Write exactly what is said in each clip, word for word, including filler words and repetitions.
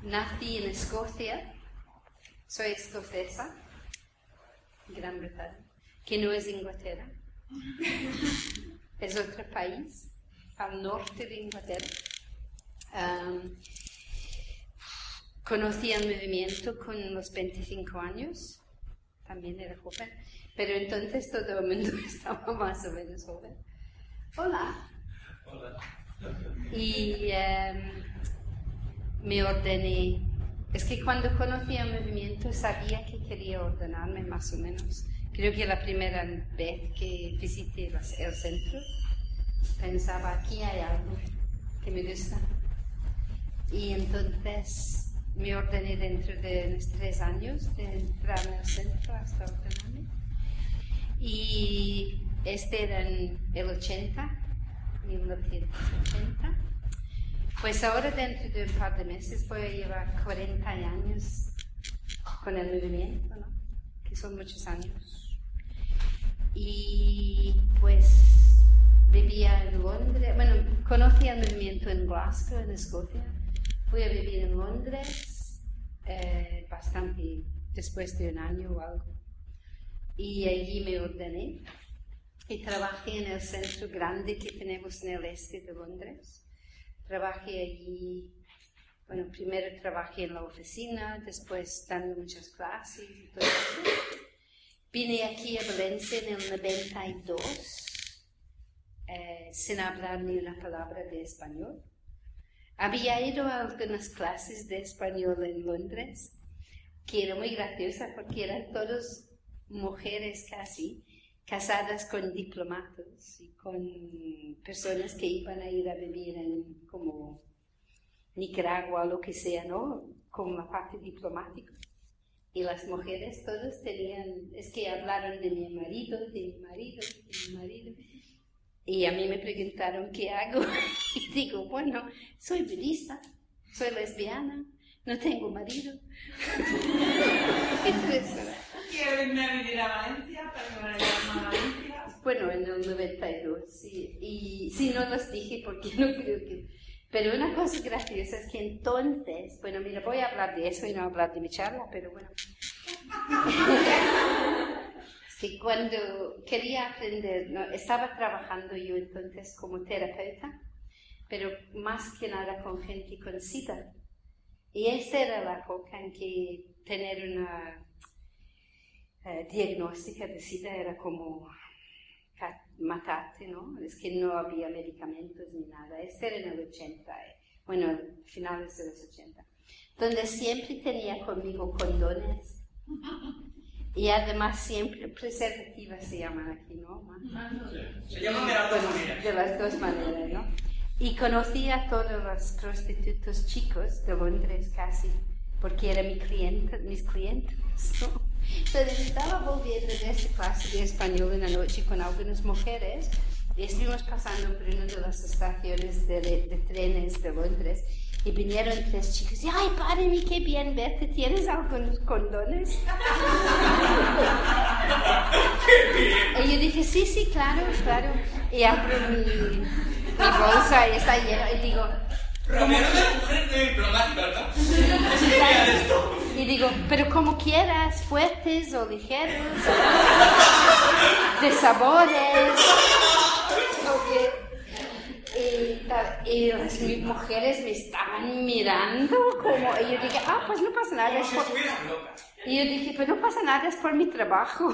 nací en Escocia, soy escocesa, Gran Bretaña, que no es Inglaterra, es otro país, al norte de Inglaterra. Um, conocí el movimiento con los veinticinco años, también era joven, pero entonces todo el mundo estaba más o menos joven. Hola. Hola. Y um, me ordené. Es que cuando conocí el movimiento sabía que quería ordenarme más o menos. Creo que la primera vez que visité el centro pensaba, aquí hay algo que me gusta. Y entonces me ordené dentro de unos tres años de entrar en el centro hasta ordenarme. Y este era en el ochenta, mil novecientos ochenta. Pues ahora dentro de un par de meses voy a llevar cuarenta años con el movimiento, ¿no? Que son muchos años. Y pues vivía en Londres, bueno, conocí el movimiento en Glasgow, en Escocia. Fui a vivir en Londres eh, bastante después de un año o algo. Y allí me ordené y trabajé en el centro grande que tenemos en el este de Londres. Trabajé allí, bueno, primero trabajé en la oficina, después dando muchas clases y todo eso. Vine aquí a Valencia en el noventa y dos, eh, sin hablar ni una palabra de español. Había ido a algunas clases de español en Londres, que era muy graciosa porque eran todas mujeres casi, casadas con diplomatas y con personas que iban a ir a vivir en como Nicaragua o lo que sea, ¿no? Con la parte diplomática. Y las mujeres todas tenían, es que hablaron de mi marido, de mi marido, de mi marido. Y a mí me preguntaron qué hago. Y digo, bueno, soy budista, soy lesbiana, no tengo marido. Entonces, ¿Quieren venir a Valencia para que vayan a Valencia? Bueno, en el noventa y dos, sí. Y sí, no los dije porque no creo que... Pero una cosa graciosa es que entonces... Bueno, mira, voy a hablar de eso y no hablar de mi charla, pero bueno. Es que cuando quería aprender... No, estaba trabajando yo entonces como terapeuta, pero más que nada con gente con SIDA. Y esta era la época en que tener una... Eh, diagnóstica de SIDA era como matarte, ¿no? Es que no había medicamentos ni nada. Este era en el ochenta, eh, bueno, finales de los ochenta, donde siempre tenía conmigo condones y además siempre preservativas se llaman aquí, ¿no? Se llaman de las dos bueno, maneras. de las dos maneras, ¿no? Y conocí a todos los prostitutos chicos de Londres casi, porque eran mi cliente, mis clientes, ¿no? Entonces estaba volviendo de esta clase de español una noche con algunas mujeres y estuvimos pasando por una de las estaciones de, de, de trenes de Londres y vinieron tres chicos y ¡ay, padre, qué bien verte! ¿Tienes algunos condones? Y yo dije, sí, sí, claro, claro. Y abro mi, mi bolsa y está llena y digo... Romero de la mujer de diplomática, ¿verdad? ¿Es genial esto? Y digo, pero como quieras, fuertes o ligeros, de sabores. Y, y las mujeres me estaban mirando como... Y yo dije, ah, pues no pasa nada. Como si estuvieran locas. Y yo dije, pues no pasa nada, es por mi trabajo.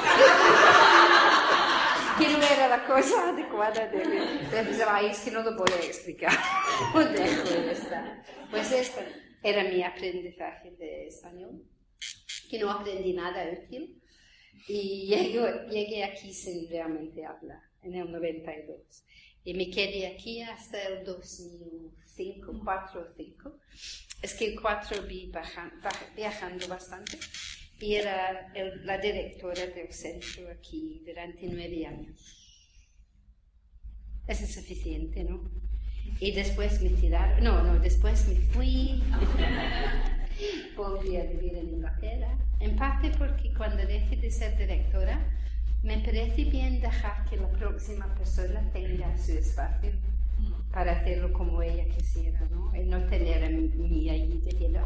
Que no era la cosa adecuada de mí. Entonces, ay, es que no lo puedo explicar. Lo dejo de estar. Pues esto era mi aprendizaje de español, que no aprendí nada útil. Y llegué, llegué aquí sin realmente hablar, en el noventa y dos. Y me quedé aquí hasta el dos mil cinco, cuatro o cinco. Es que el cuatro vi baja, baja, viajando bastante. Y era el, la directora del centro aquí durante nueve años. Eso es suficiente, ¿no? Y después me tiraron, no, no, después me fui, volví a vivir en Inglaterra, en parte porque cuando dejé de ser directora, me parece bien dejar que la próxima persona tenga su espacio para hacerlo como ella quisiera, ¿no? Y no tener a mí allí diciendo,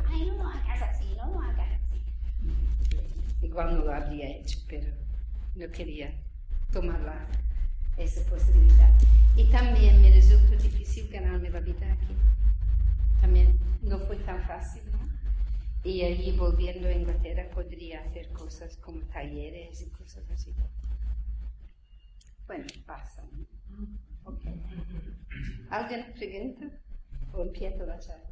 igual no lo habría hecho, pero no quería tomar la, esa posibilidad. Y también me resultó difícil ganarme la vida aquí. También no fue tan fácil, ¿no? Y allí volviendo a Inglaterra podría hacer cosas como talleres y cosas así. Bueno, pasa, ¿no? Okay. ¿Alguna pregunta? ¿O empiezo la charla?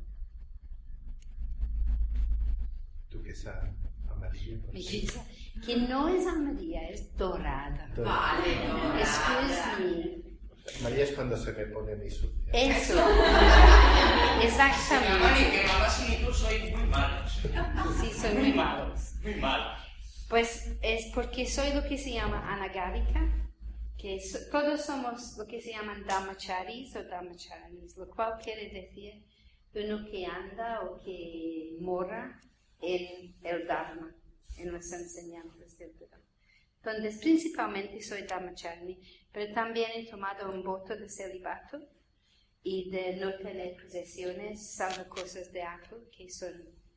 ¿Tu queso amarillo? Mi queso, que no es amarilla, es dorada. Vale, no. Excuse me. María es cuando se me pone mi sucia. Eso. Mamá, Exactamente. ni que mamá sin tú soy muy malos. Sí, son muy malos. Muy malos. Pues es porque soy lo que se llama anagárica, que so, todos somos lo que se llaman dhammacharis o dhammacharis, lo cual quiere decir uno que anda o que mora en el Dharma, en las enseñanzas del Buda. Entonces, principalmente soy dhammachari, pero también he tomado un voto de celibato y de no tener posesiones, salvo cosas de Apple, que son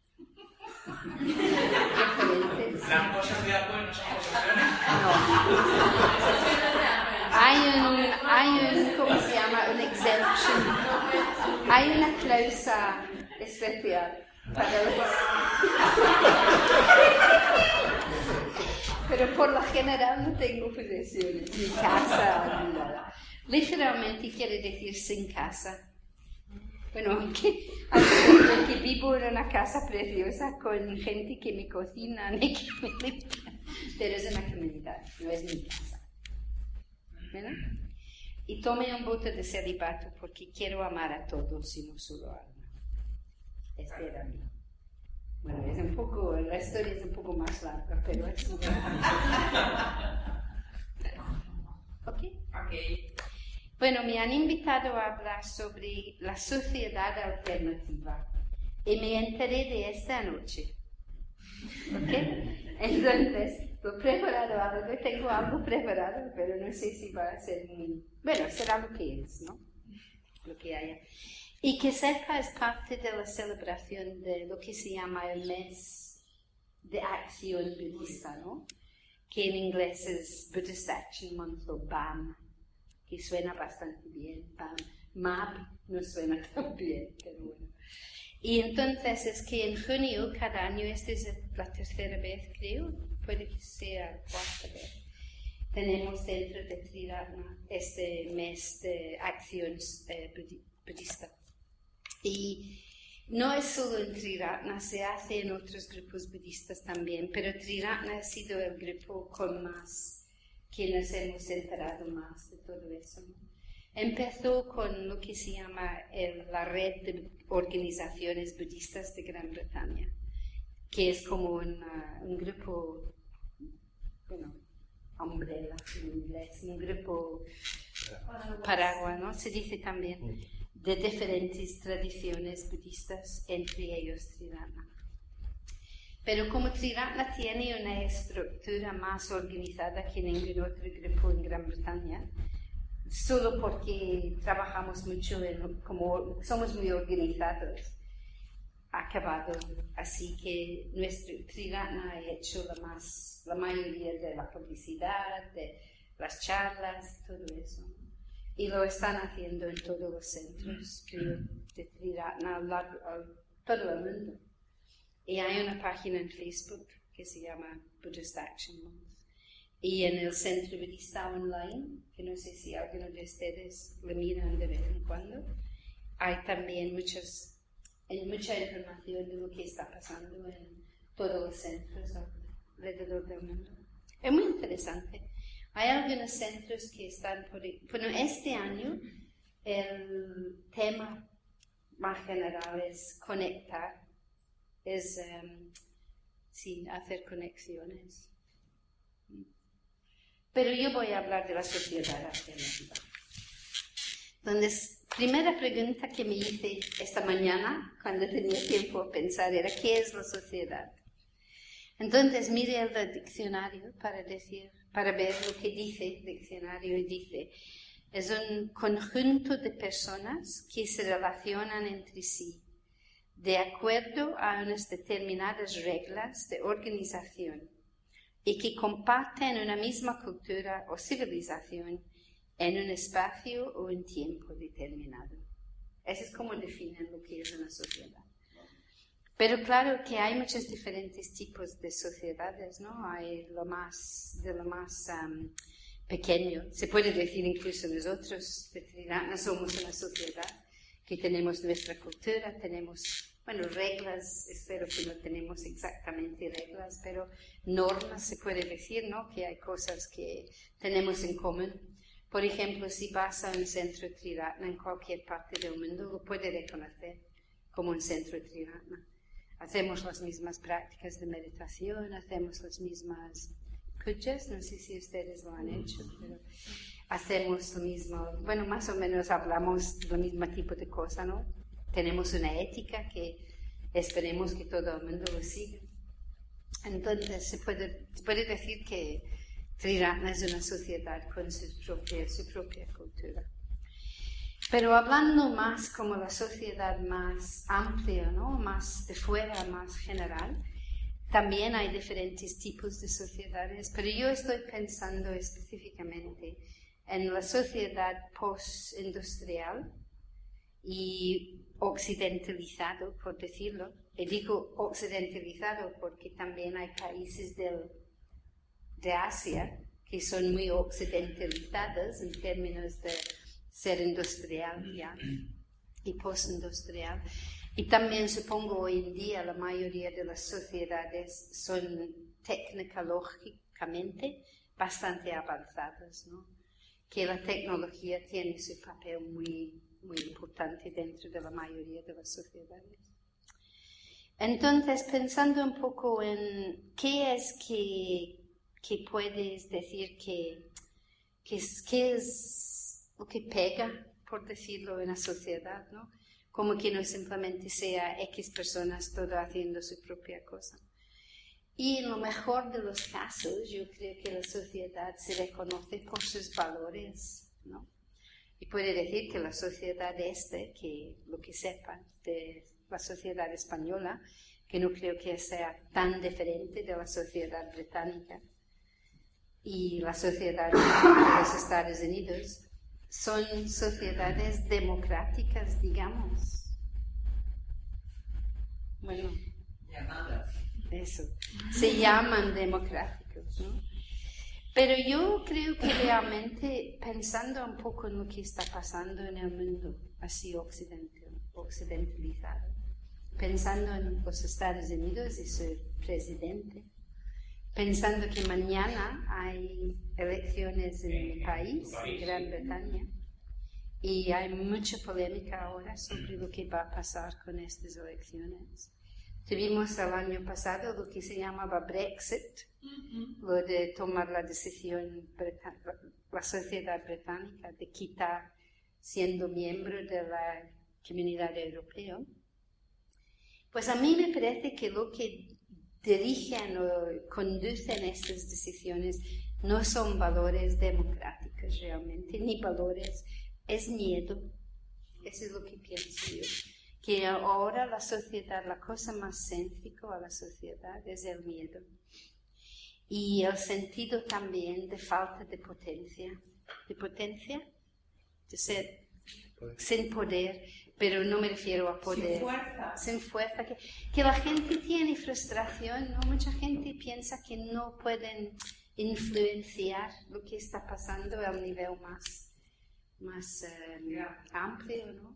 diferentes. Las cosas de Apple no son posesiones. No. Hay un, hay un, ¿cómo se llama? Un exemption. Hay una cláusula especial para los... Pero por lo general no tengo posesiones, ni casa, ni nada. Literalmente quiere decir sin casa. Bueno, aunque, aunque vivo en una casa preciosa con gente que me cocina y que me limpia, pero es una comunidad, no es mi casa. ¿Verdad? Y tomé un voto de celibato porque quiero amar a todos y no solo a uno. Este era mío. Bueno, es un poco, la historia es un poco más larga, pero es un... ¿Ok? Ok. Bueno, me han invitado a hablar sobre la sociedad alternativa y me enteré de esta anoche. ¿Ok? Entonces, lo he preparado algo, tengo algo preparado, pero no sé si va a ser muy... Bueno, será lo que es, ¿no? Lo que haya. Y que sepa, es parte de la celebración de lo que se llama el mes de acción budista, ¿no? Que en inglés es Buddhist Action Month o B A M, que suena bastante bien. B A M. M A B no suena tan bien, pero bueno. Y entonces es que en junio cada año, esta es la tercera vez creo, puede que sea la cuarta vez, tenemos dentro de Triratna este mes de acción eh, budista. Y no es solo en Triratna, se hace en otros grupos budistas también, pero Triratna ha sido el grupo con más, que nos hemos enterado más de todo eso, ¿no? Empezó con lo que se llama el, la red de organizaciones budistas de Gran Bretaña, que es como una, un grupo, bueno, umbrella en inglés, un grupo paraguas, ¿no? Se dice también, de diferentes tradiciones budistas, entre ellos Triratna. Pero como Triratna tiene una estructura más organizada que ningún otro grupo en Gran Bretaña, solo porque trabajamos mucho, en, como somos muy organizados, ha acabado así que nuestro Triratna ha hecho la, más, la mayoría de la publicidad, de las charlas, todo eso. Y lo están haciendo en todos los centros, creo, de Triratna, a todo el mundo. Y hay una página en Facebook que se llama Buddhist Action Month. Y en el Centro Budista Online, que no sé si alguno de ustedes lo miran de vez en cuando, hay también muchas, hay mucha información de lo que está pasando en todos los centros alrededor del mundo. Es muy interesante. Hay algunos centros que están por... Bueno, este año el tema más general es conectar, es um, sí, hacer conexiones. Pero yo voy a hablar de la sociedad alternativa. Entonces, primera pregunta que me hice esta mañana, cuando tenía tiempo a pensar, era ¿qué es la sociedad? Entonces miré el diccionario para decir, para ver lo que dice el diccionario y dice, es un conjunto de personas que se relacionan entre sí de acuerdo a unas determinadas reglas de organización, y que comparten una misma cultura o civilización en un espacio o un tiempo determinado. Eso es como definen lo que es una sociedad. Pero claro que hay muchos diferentes tipos de sociedades, ¿no? Hay lo más, de lo más um, pequeño. Se puede decir incluso nosotros de Trirana somos una sociedad que tenemos nuestra cultura, tenemos, bueno, reglas, espero que no tenemos exactamente reglas, pero normas se puede decir, ¿no? Que hay cosas que tenemos en común. Por ejemplo, si vas a un centro Triratna en cualquier parte del mundo, lo puedes reconocer como un centro Triratna. Hacemos las mismas prácticas de meditación, hacemos las mismas pujas, no sé si ustedes lo han hecho, pero hacemos lo mismo, bueno, más o menos hablamos del mismo tipo de cosa, ¿no? Tenemos una ética que esperemos que todo el mundo lo siga. Entonces, se puede, se puede decir que Triratna es una sociedad con su propia, su propia cultura. Pero hablando más como la sociedad más amplia, ¿no? Más de fuera, más general, también hay diferentes tipos de sociedades, pero yo estoy pensando específicamente en la sociedad postindustrial y occidentalizado, por decirlo. Y digo occidentalizado porque también hay países del, de Asia que son muy occidentalizados en términos de ser industrial ya y postindustrial. Y también supongo hoy en día la mayoría de las sociedades son tecnológicamente bastante avanzadas, ¿no? Que la tecnología tiene su papel muy, muy importante dentro de la mayoría de las sociedades. Entonces, pensando un poco en qué es que, que puedes decir que, que, es, que es lo que pega, por decirlo, en la sociedad, ¿no? Como que no simplemente sea X personas todo haciendo su propia cosa. Y en lo mejor de los casos, yo creo que la sociedad se reconoce por sus valores, ¿no? Y puede decir que la sociedad este, que lo que sepan de la sociedad española, que no creo que sea tan diferente de la sociedad británica y la sociedad de los Estados Unidos, son sociedades democráticas, digamos. Bueno, Llamadas. eso. Se llaman democráticos, ¿no? Pero yo creo que realmente, pensando un poco en lo que está pasando en el mundo así occidental, occidentalizado, pensando en los Estados Unidos y su presidente, pensando que mañana hay elecciones en mi país, en Gran Bretaña, y hay mucha polémica ahora sobre lo que va a pasar con estas elecciones. Tuvimos el año pasado lo que se llamaba Brexit, lo de tomar la decisión, la sociedad británica, de quitar siendo miembro de la Comunidad Europea. Pues a mí me parece que lo que dirigen o conducen estas decisiones no son valores democráticos realmente, ni valores, es miedo. Eso es lo que pienso yo. Que ahora la sociedad, la cosa más céntrica a la sociedad es el miedo. Y el sentido también de falta de potencia. ¿De potencia? De ser sin poder, pero no me refiero a poder. Sin fuerza. Sin fuerza. Que, que la gente tiene frustración, ¿no? Mucha gente piensa que no pueden influenciar lo que está pasando a un nivel más, más um, yeah. amplio, ¿no?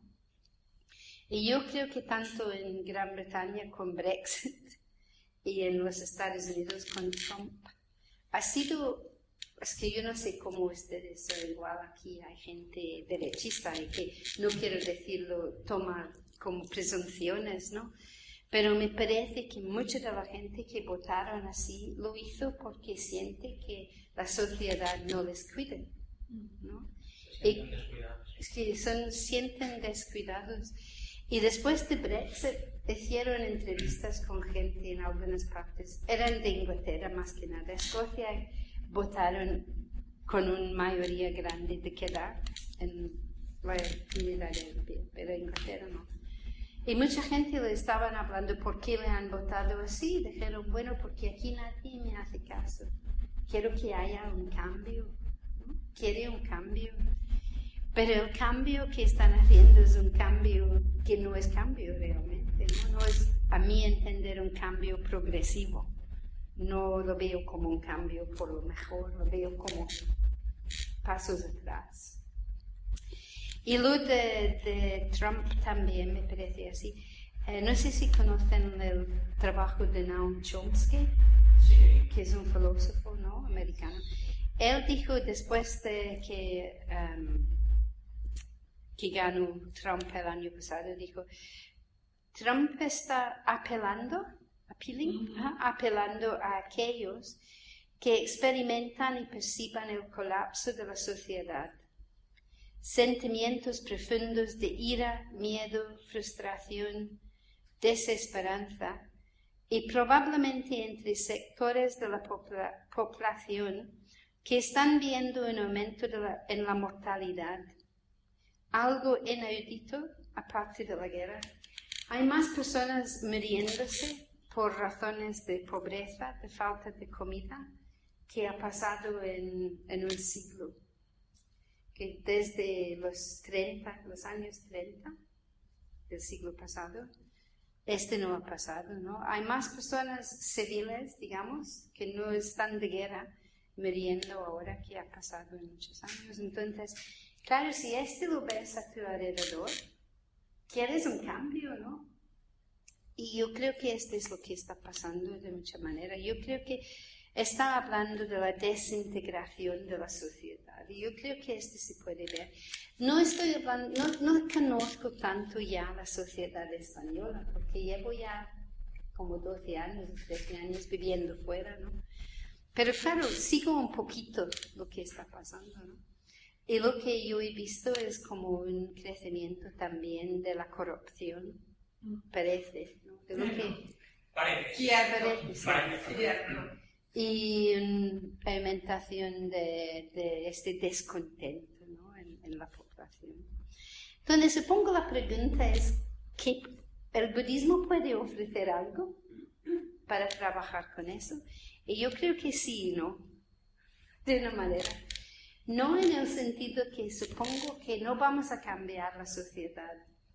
Y yo creo que tanto en Gran Bretaña con Brexit y en los Estados Unidos con Trump, ha sido, es que yo no sé cómo ustedes, o igual aquí hay gente derechista y que no quiero decirlo, toma como presunciones, ¿no? Pero me parece que mucha de la gente que votaron así lo hizo porque siente que la sociedad no les cuida, ¿no? Y es que son, sienten descuidados. Y después de Brexit hicieron entrevistas con gente en algunas partes, eran de Inglaterra más que nada. Escocia votaron con una mayoría grande de quedar en la Comunidad Europea, pero Inglaterra no. Y mucha gente le estaban hablando por qué le han votado así. Dijeron, bueno, porque aquí nadie me hace caso. Quiero que haya un cambio, ¿no? Quiere un cambio. Pero el cambio que están haciendo es un cambio que no es cambio realmente, ¿no? No es, a mi entender, un cambio progresivo. No lo veo como un cambio por lo mejor, lo veo como pasos atrás. Y lo de, de Trump también me parece así. Eh, no sé si conocen el trabajo de Noam Chomsky, Sí. que es un filósofo, ¿no?, americano. Él dijo después de que, um, que ganó Trump el año pasado, dijo, Trump está apelando, appealing, Ujú. ajá, apelando a aquellos que experimentan y perciban el colapso de la sociedad. Sentimientos profundos de ira, miedo, frustración, desesperanza, y probablemente entre sectores de la popula- población que están viendo un aumento de la- en la mortalidad, algo inaudito aparte de la guerra. Hay más personas muriéndose por razones de pobreza, de falta de comida, que ha pasado en, en un siglo. Que desde los treinta, los años treinta del siglo pasado, este no ha pasado, ¿no? Hay más personas civiles, digamos, que no están de guerra muriendo ahora que ha pasado en muchos años. Entonces, claro, si este lo ves a tu alrededor, quieres un cambio, ¿no? Y yo creo que este es lo que está pasando de mucha manera. Yo creo que está hablando de la desintegración de la sociedad. Y yo creo que este se puede ver. No estoy hablando, no, no conozco tanto ya la sociedad española, porque llevo ya como doce años, trece años viviendo fuera, ¿no? Pero claro, sigo un poquito lo que está pasando, ¿no? Y lo que yo he visto es como un crecimiento también de la corrupción, parece, ¿no? De lo que Parece. Cierto. parece, sí. Parece. Cierto. Y una aumentación de, de este descontento, ¿no?, en, en la población. Entonces, supongo la pregunta es, ¿que el budismo puede ofrecer algo para trabajar con eso? Y yo creo que sí y no, de una manera. No en el sentido que supongo que no vamos a cambiar la sociedad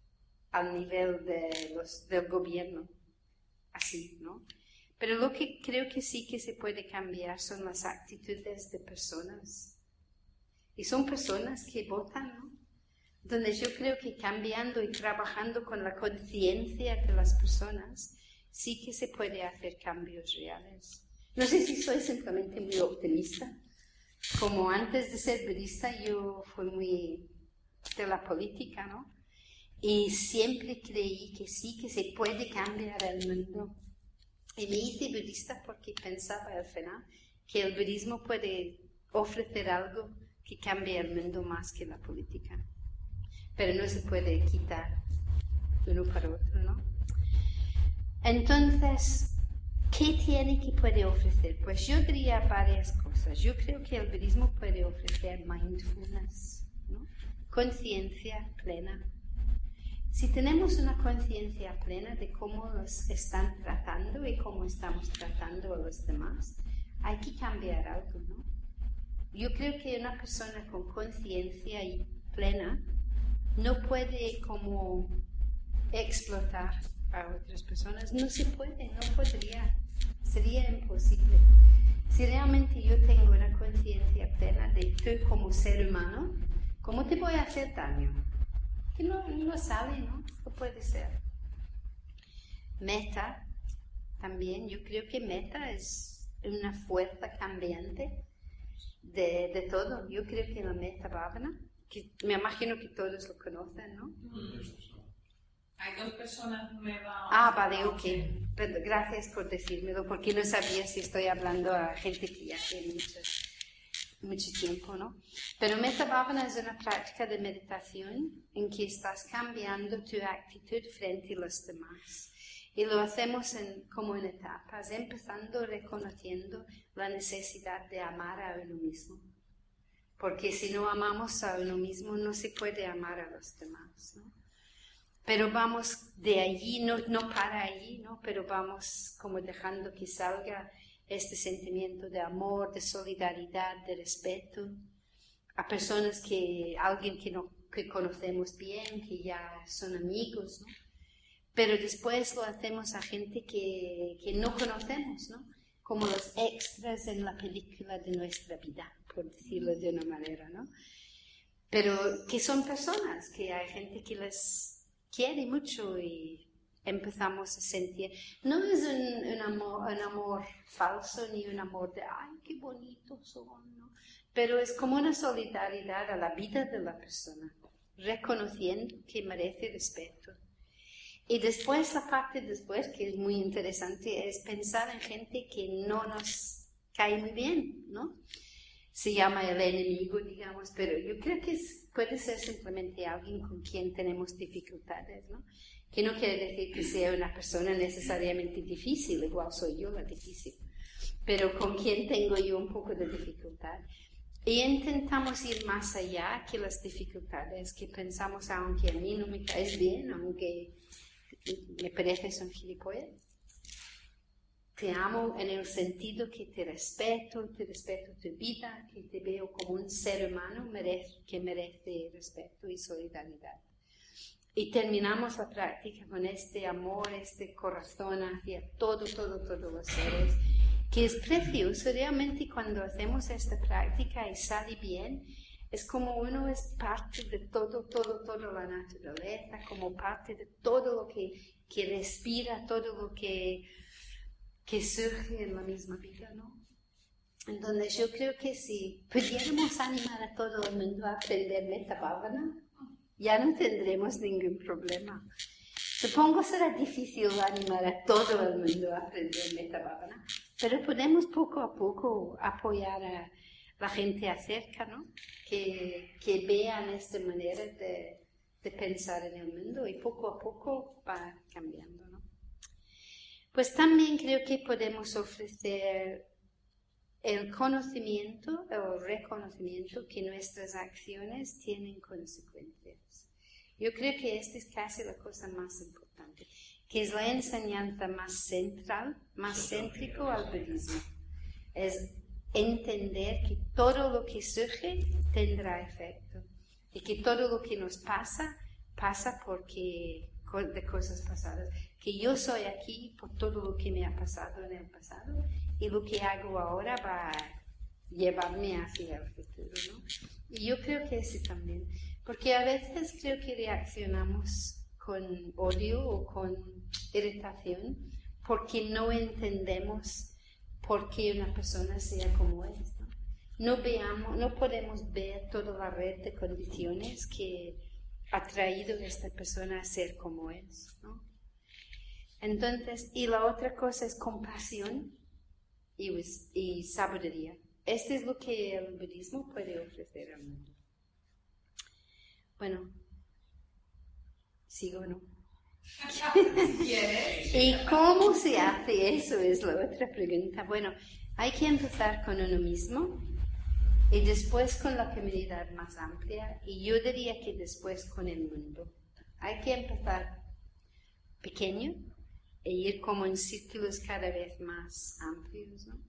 al nivel de los, del gobierno, así, ¿no? Pero lo que creo que sí que se puede cambiar son las actitudes de personas. Y son personas que votan, ¿no? Donde yo creo que cambiando y trabajando con la conciencia de las personas, sí que se puede hacer cambios reales. No sé si soy simplemente muy optimista. Como antes de ser budista, yo fui muy de la política, ¿no? Y siempre creí que sí, que se puede cambiar el mundo. Y me hice budista porque pensaba al final que el budismo puede ofrecer algo que cambie el mundo más que la política. Pero no se puede quitar uno para otro, ¿no? Entonces, ¿qué tiene que puede ofrecer? Pues yo diría varias cosas. Yo creo que el budismo puede ofrecer mindfulness, ¿no? Conciencia plena. Si tenemos una conciencia plena de cómo nos están tratando y cómo estamos tratando a los demás, hay que cambiar algo, ¿no? Yo creo que una persona con conciencia plena no puede como explotar a otras personas. No se puede, no podría. Sería imposible. Si realmente yo tengo una conciencia plena de tú como ser humano, ¿cómo te voy a hacer daño? Que no, no sale, ¿no? No puede ser. Meta, también, yo creo que meta es una fuerza cambiante de, de todo. Yo creo que la meta bhavana, que me imagino que todos lo conocen, ¿no? Hay dos personas nuevas. Ah, vale, ok. Pero gracias por decírmelo, porque no sabía si estoy hablando a gente que ya tiene mucho, mucho tiempo, ¿no? Pero Metta Bhavana es una práctica de meditación en que estás cambiando tu actitud frente a los demás. Y lo hacemos en, como en etapas, empezando reconociendo la necesidad de amar a uno mismo. Porque si no amamos a uno mismo, no se puede amar a los demás, ¿no? pero vamos de allí, no, no para allí, ¿no? Pero vamos como dejando que salga este sentimiento de amor, de solidaridad, de respeto a personas que, alguien que, no, que conocemos bien, que ya son amigos, ¿no? Pero después lo hacemos a gente que, que no conocemos, ¿no? Como los extras en la película de nuestra vida, por decirlo de una manera, ¿no? Pero que son personas, que hay gente que les quiere mucho y empezamos a sentir, no es un, un, amor, un amor falso ni un amor de, ay, qué bonitos son, ¿no? Pero es como una solidaridad a la vida de la persona, reconociendo que merece respeto. Y después, la parte después, que es muy interesante, es pensar en gente que no nos cae muy bien, ¿no? Se llama el enemigo, digamos, pero yo creo que es, puede ser simplemente alguien con quien tenemos dificultades, ¿no? Que no quiere decir que sea una persona necesariamente difícil, igual soy yo la difícil, pero con quien tengo yo un poco de dificultad. Y intentamos ir más allá que las dificultades, que pensamos, aunque a mí no me caes bien, aunque me pareces un gilipollas, te amo en el sentido que te respeto, te respeto tu vida, que te veo como un ser humano merece, que merece respeto y solidaridad. Y terminamos la práctica con este amor, este corazón hacia todo, todo, todos los seres, que es precioso. Realmente cuando hacemos esta práctica y sale bien, es como uno es parte de todo, todo, toda la naturaleza, como parte de todo lo que, que respira, todo lo que, que surge en la misma vida, ¿no? Entonces yo creo que si pudiéramos animar a todo el mundo a aprender Metta Bhavana, ya no tendremos ningún problema. Supongo será difícil animar a todo el mundo a aprender Metta Bhavana, pero podemos poco a poco apoyar a la gente acerca, ¿no? Que, que vean esta manera de, de pensar en el mundo y poco a poco va cambiando, ¿no? Pues también creo que podemos ofrecer el conocimiento o reconocimiento que nuestras acciones tienen consecuencias. Yo creo que esta es casi la cosa más importante, que es la enseñanza más central, más céntrico al budismo. Es entender que todo lo que surge tendrá efecto y que todo lo que nos pasa, pasa porque de cosas pasadas. Que yo soy aquí por todo lo que me ha pasado en el pasado y lo que hago ahora va a llevarme hacia el futuro, ¿no? Y yo creo que ese también, porque a veces creo que reaccionamos con odio o con irritación porque no entendemos por qué una persona sea como es, ¿no? No veamos, no podemos ver toda la red de condiciones que ha traído a esta persona a ser como es, ¿no? Entonces, y la otra cosa es compasión y, y sabiduría. Esto es lo que el budismo puede ofrecer al mundo. Bueno, ¿sigo o no? ¿Y cómo se hace eso? Es la otra pregunta. Bueno, hay que empezar con uno mismo y después con la comunidad más amplia y yo diría que después con el mundo. Hay que empezar pequeño e ir como en círculos cada vez más amplios, ¿no?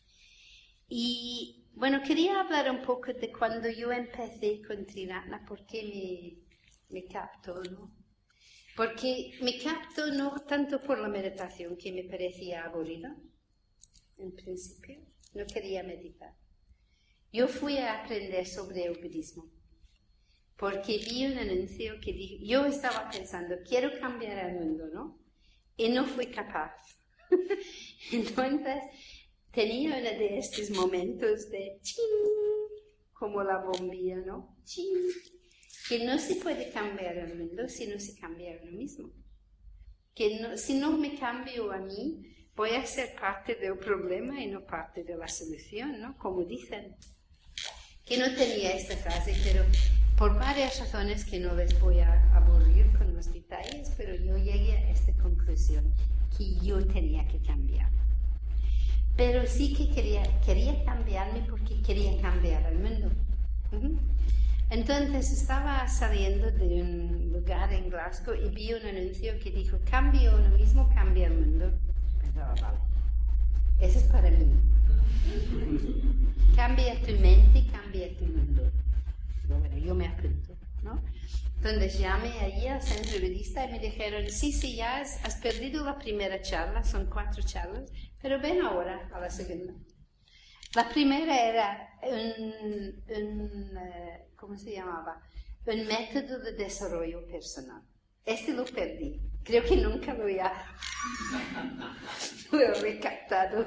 Y bueno, quería hablar un poco de cuando yo empecé con Triratna, porque me, me captó, ¿no? Porque me captó no tanto por la meditación, que me parecía aburrida, en principio, no quería meditar. Yo fui a aprender sobre el budismo, porque vi un anuncio que dijo, yo estaba pensando, quiero cambiar el mundo, ¿no? Y no fui capaz. Entonces, tenía uno de estos momentos de ching, como la bombilla, ¿no? Ching, que no se puede cambiar el mundo si no se cambia uno mismo. Que no, si no me cambio a mí, voy a ser parte del problema y no parte de la solución, ¿no? Como dicen. Que no tenía esta frase, pero por varias razones que no les voy a aburrir con los detalles, pero yo llegué a esta conclusión, que yo tenía que cambiar. Pero sí que quería, quería cambiarme porque quería cambiar el mundo. Uh-huh. Entonces estaba saliendo de un lugar en Glasgow y vi un anuncio que dijo, cambia uno mismo, cambia el mundo. Pensaba, vale, eso es para mí. Cambia tu mente, cambia tu mundo. Digo, bueno, yo me apunto, ¿no? Entonces llamé allí al centro budista y me dijeron, sí, sí, ya has, has perdido la primera charla, son cuatro charlas, pero ven ahora a la segunda. La primera era un, un uh, ¿cómo se llamaba? Un método de desarrollo personal. Este lo perdí. Creo que nunca lo había lo he recaptado.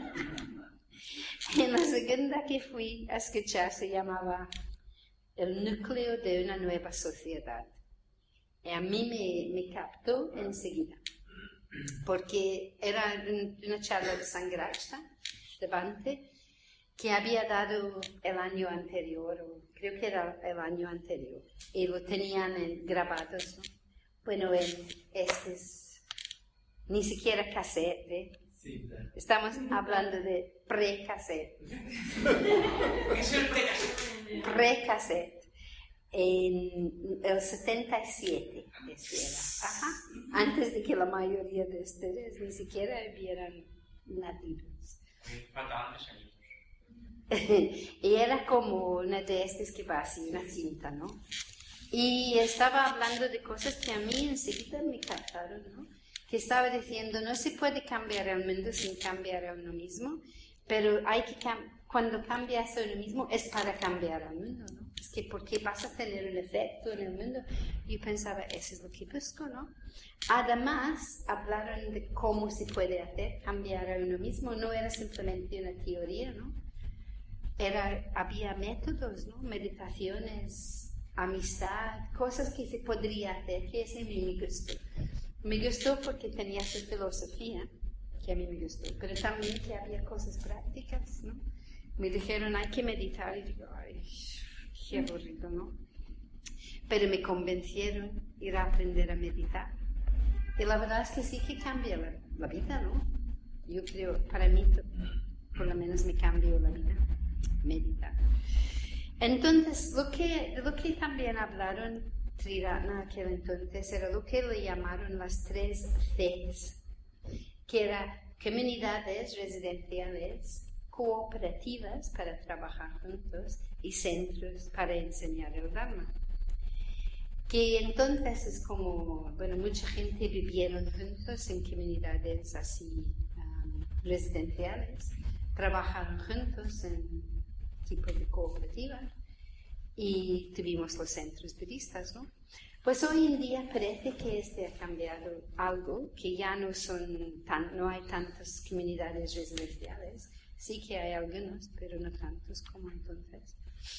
En la segunda que fui a escuchar se llamaba El núcleo de una nueva sociedad. Y a mí me, me captó enseguida. Porque era una charla de Sangrasta, de Bhante, que había dado el año anterior, o creo que era el año anterior, y lo tenían en, grabados, ¿no? Bueno, en estos, ni siquiera cassette, ¿eh? Sí, claro. Estamos hablando de pre-cassette. ¿Qué es el precassette? Pre-cassette. En el setenta y siete, eso era. Ajá. Antes de que la mayoría de ustedes ni siquiera hubieran nacidos. Faltaban tres añitos. Y era como una de estas que va así, una cinta, ¿no? Y estaba hablando de cosas que a mí enseguida me captaron, ¿no? Que estaba diciendo, no se puede cambiar el mundo sin cambiar a uno mismo, pero hay que cam- cuando cambias a uno mismo es para cambiar al mundo, ¿no? Es que porque vas a tener un efecto en el mundo. Yo pensaba, eso es lo que busco, ¿no? Además, hablaron de cómo se puede hacer cambiar a uno mismo, no era simplemente una teoría, ¿no? Era, había métodos, ¿no? Meditaciones, amistad, cosas que se podría hacer, que ese a mí me gustó. Me gustó porque tenía su filosofía, que a mí me gustó, pero también que había cosas prácticas, ¿no? Me dijeron, hay que meditar, y digo, ay, qué aburrido, ¿no? Pero me convencieron ir a aprender a meditar. Y la verdad es que sí que cambia la, la vida, ¿no? Yo creo, para mí, por lo menos me cambió la vida. Meditar. Entonces, lo que, lo que también hablaron Triratna aquel entonces era lo que le llamaron las tres Cs, que eran comunidades residenciales, cooperativas para trabajar juntos y centros para enseñar el Dharma. Que entonces es como, bueno, mucha gente vivieron juntos en comunidades así um, residenciales, trabajaron juntos en tipo de cooperativa y tuvimos los centros budistas, ¿no? Pues hoy en día parece que este ha cambiado algo, que ya no son tan, no hay tantas comunidades residenciales, sí que hay algunos, pero no tantos como entonces.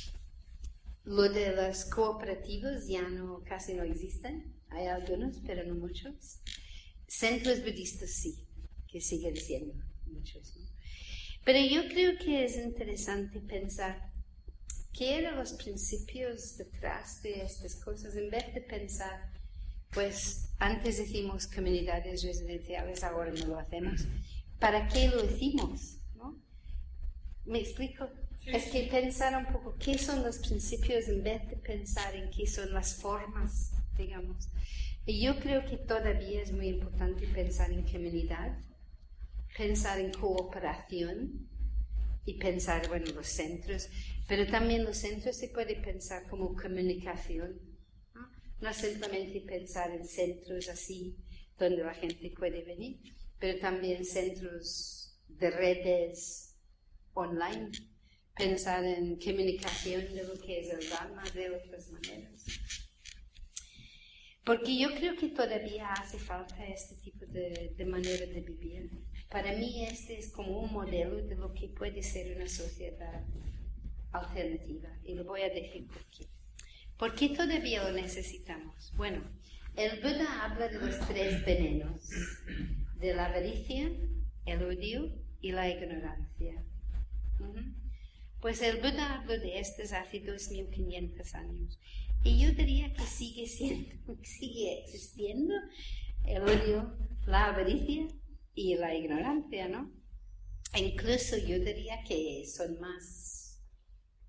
Lo de los cooperativos ya no, casi no existen, hay algunos, pero no muchos. Centros budistas sí, que siguen siendo muchos, ¿no? Pero yo creo que es interesante pensar qué eran los principios detrás de estas cosas, en vez de pensar, pues antes hicimos comunidades residenciales, ahora no lo hacemos. ¿Para qué lo hicimos? ¿No? ¿Me explico? Sí. Es que pensar un poco qué son los principios en vez de pensar en qué son las formas, digamos. Y yo creo que todavía es muy importante pensar en comunidad, pensar en cooperación y pensar, bueno, los centros, pero también los centros se puede pensar como comunicación, ¿no? No simplemente pensar en centros así donde la gente puede venir, pero también centros de redes online, pensar en comunicación de lo que es el Dharma de otras maneras. Porque yo creo que todavía hace falta este tipo de, de manera de vivir. Para mí este es como un modelo de lo que puede ser una sociedad alternativa. Y lo voy a decir por qué. ¿Por qué todavía lo necesitamos? Bueno, el Buda habla de los tres venenos, de la avaricia, el odio y la ignorancia. Uh-huh. Pues el Buda habló de estos hace dos mil quinientos años. Y yo diría que sigue siendo, sigue existiendo el odio, la avaricia y la ignorancia, ¿no? E incluso yo diría que son más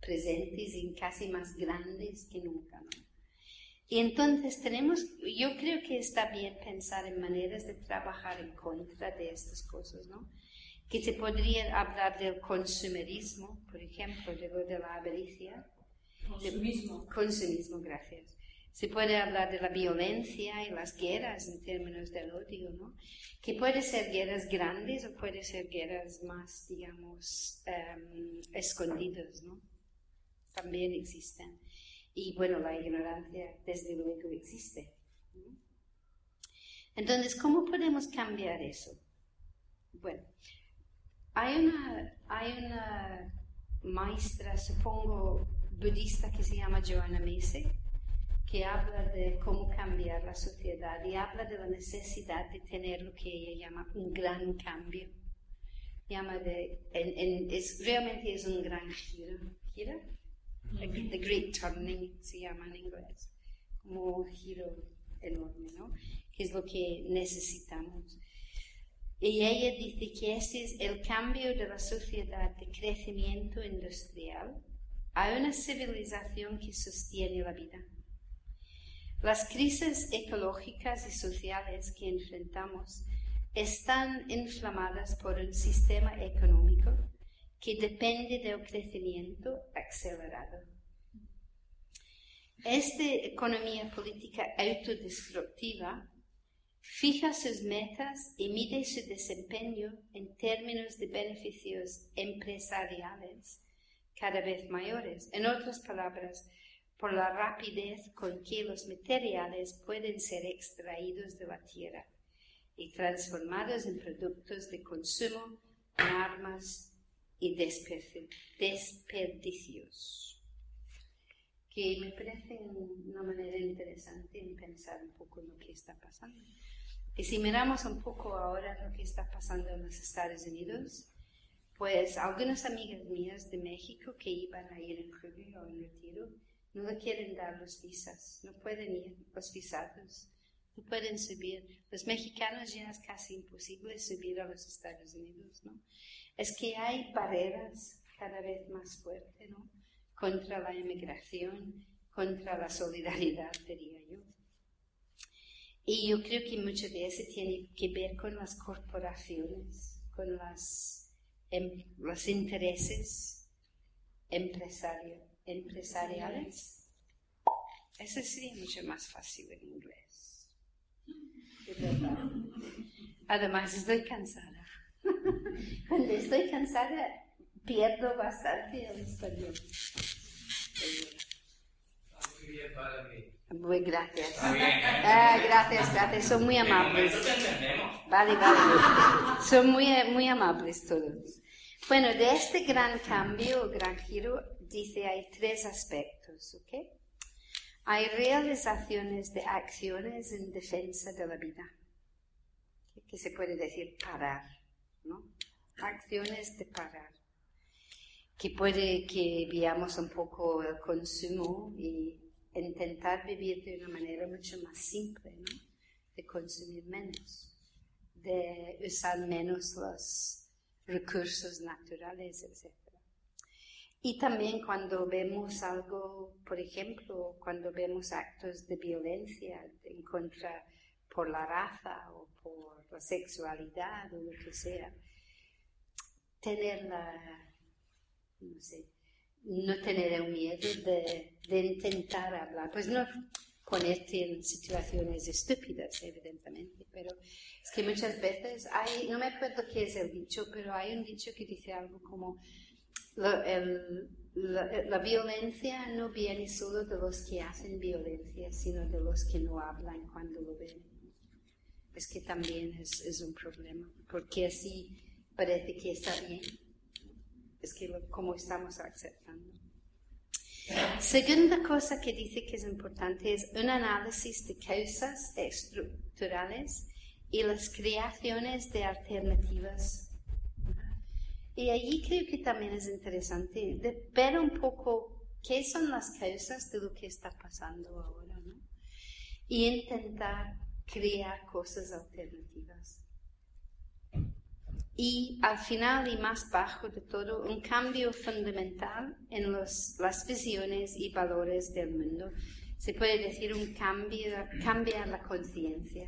presentes y casi más grandes que nunca, ¿no? Y entonces tenemos, yo creo que está bien pensar en maneras de trabajar en contra de estas cosas, ¿no? Que se podría hablar del consumerismo, por ejemplo, de lo de la avaricia. Consumismo. De, consumismo, gracias. Se puede hablar de la violencia y las guerras en términos del odio, ¿no? Que puede ser guerras grandes o puede ser guerras más, digamos, um, escondidas, ¿no? También existen. Y bueno, la ignorancia desde luego existe, ¿no? Entonces, ¿cómo podemos cambiar eso? Bueno, hay una, hay una maestra, supongo, budista que se llama Joanna Macy, que habla de cómo cambiar la sociedad y habla de la necesidad de tener lo que ella llama un gran cambio. Llama de, en, en, es, realmente es un gran giro. ¿Giro? Mm-hmm. The Great Turning se llama en inglés. Como un giro enorme, ¿no? Que es lo que necesitamos. Y ella dice que este es el cambio de la sociedad de crecimiento industrial a una civilización que sostiene la vida. Las crisis ecológicas y sociales que enfrentamos están inflamadas por un sistema económico que depende del crecimiento acelerado. Esta economía política autodestructiva fija sus metas y mide su desempeño en términos de beneficios empresariales cada vez mayores. En otras palabras, por la rapidez con que los materiales pueden ser extraídos de la tierra y transformados en productos de consumo, en armas y desperdicios. Que me parece una manera interesante en pensar un poco en lo que está pasando. Y si miramos un poco ahora lo que está pasando en los Estados Unidos, pues algunas amigas mías de México que iban a ir en julio o en retiro, no le quieren dar los visas, no pueden ir, los visados, no pueden subir. Los mexicanos ya es casi imposible subir a los Estados Unidos, ¿no? Es que hay barreras cada vez más fuertes, ¿no? Contra la inmigración, contra la solidaridad, diría yo. Y yo creo que mucho de eso tiene que ver con las corporaciones, con las, em, los intereses empresarios. empresariales. Eso sería mucho más fácil en inglés. De verdad. Además, estoy cansada. Cuando estoy cansada, pierdo bastante el español. Muy bien para mí. Muy gracias. Está bien, ¿eh? Ah, gracias, gracias. Son muy amables. De momento te entendemos. Vale, vale. Son muy, muy amables todos. Bueno, de este gran cambio, gran giro, dice hay tres aspectos, ¿ok? Hay realizaciones de acciones en defensa de la vida, que se puede decir parar, ¿no? Acciones de parar, que puede que veamos un poco el consumo y intentar vivir de una manera mucho más simple, ¿no? De consumir menos, de usar menos los recursos naturales, etcétera. Y también cuando vemos algo, por ejemplo, cuando vemos actos de violencia en contra por la raza o por la sexualidad o lo que sea, tener la, no sé, no tener el miedo de, de intentar hablar, pues no ponerte en situaciones estúpidas, evidentemente, pero es que muchas veces hay, no me acuerdo qué es el dicho, pero hay un dicho que dice algo como la, el, la, la violencia no viene solo de los que hacen violencia, sino de los que no hablan cuando lo ven. Es que también es, es un problema, porque así parece que está bien, es que lo, como estamos aceptando. Segunda cosa que dice que es importante es un análisis de causas estructurales y las creaciones de alternativas. Y allí creo que también es interesante de ver un poco qué son las causas de lo que está pasando ahora, ¿no? Y intentar crear cosas alternativas. y al final y más bajo de todo, un cambio fundamental en los, las visiones y valores del mundo. Se puede decir un cambio, cambia la conciencia.